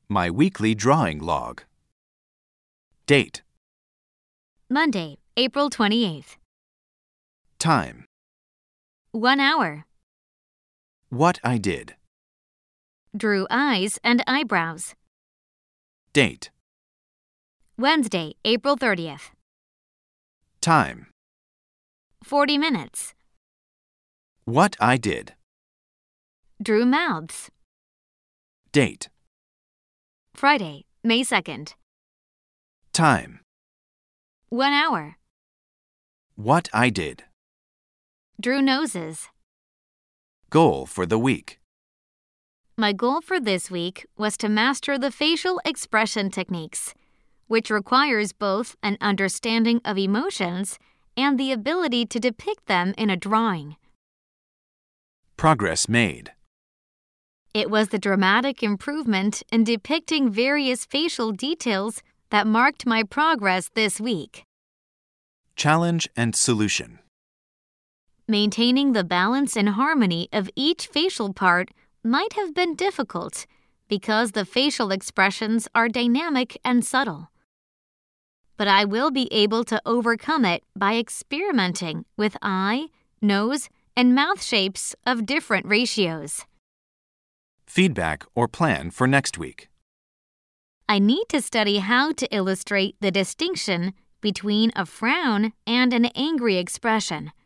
My weekly drawing log. Date. Monday, April 28th. Time. 1 hour. What I did. Drew eyes and eyebrows. Date. Wednesday, April 30th. Time. 40 minutes. What I did. Drew mouths. Date. Friday, May 2nd. Time. 1 hour. What I did. Drew noses. Goal for the week. My goal for this week was to master the facial expression techniques, which requires both an understanding of emotions and the ability to depict them in a drawing. Progress made. It was the dramatic improvement in depicting various facial details that marked my progress this week. Challenge and solution. Maintaining the balance and harmony of each facial part might have been difficult because the facial expressions are dynamic and subtle. But I will be able to overcome it by experimenting with eye, nose, and mouth shapes of different ratios. Feedback or plan for next week. I need to study how to illustrate the distinction between a frown and an angry expression.